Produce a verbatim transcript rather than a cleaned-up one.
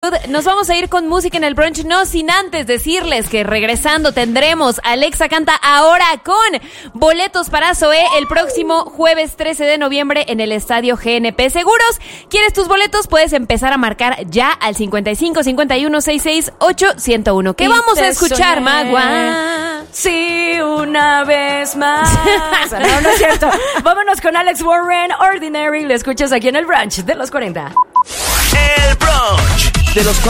Nos vamos a ir con música en el brunch, no sin antes decirles que regresando tendremos Alexa Canta ahora con boletos para Zoé el próximo jueves trece de noviembre en el Estadio G N P Seguros. ¿Quieres tus boletos? Puedes empezar a marcar ya al cincuenta y cinco, cincuenta y uno, sesenta y seis, ocho, ciento uno. ¿Qué vamos a escuchar, Magua? Sí, una vez más. No, no es cierto. Vámonos con Alex Warren, Ordinary. Lo escuchas aquí en el brunch de los cuarenta. El brunch de los cuarenta.